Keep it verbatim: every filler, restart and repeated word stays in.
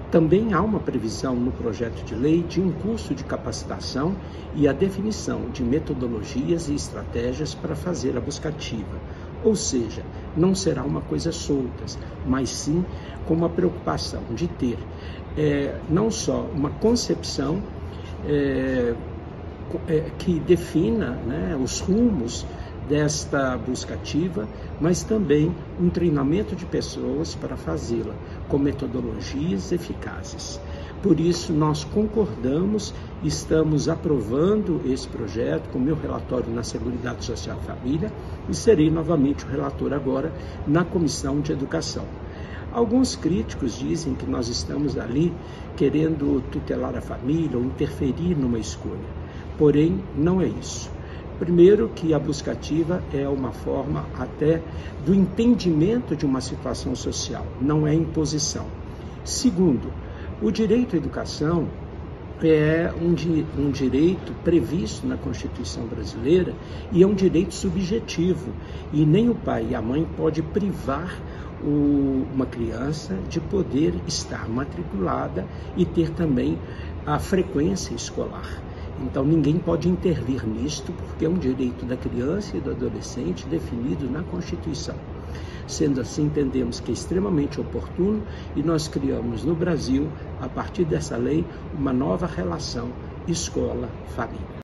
Também há uma previsão no projeto de lei de um curso de capacitação e a definição de metodologias e estratégias para fazer a busca ativa. Ou seja, não será uma coisa solta, mas sim com uma preocupação de ter é, não só uma concepção é, é, que defina, né, os rumos desta busca ativa, mas também um treinamento de pessoas para fazê-la com metodologias eficazes. Por isso, nós concordamos, estamos aprovando esse projeto com meu relatório na Seguridade Social e Família e serei novamente o relator agora na Comissão de Educação. Alguns críticos dizem que nós estamos ali querendo tutelar a família ou interferir numa escolha, porém não é isso. Primeiro, que a busca ativa é uma forma até do entendimento de uma situação social, não é imposição. Segundo, o direito à educação é um, di um direito previsto na Constituição brasileira e é um direito subjetivo, e nem o pai e a mãe podem privar o, uma criança de poder estar matriculada e ter também a frequência escolar. Então, ninguém pode intervir nisto, porque é um direito da criança e do adolescente definido na Constituição. Sendo assim, entendemos que é extremamente oportuno e nós criamos no Brasil, a partir dessa lei, uma nova relação escola-família.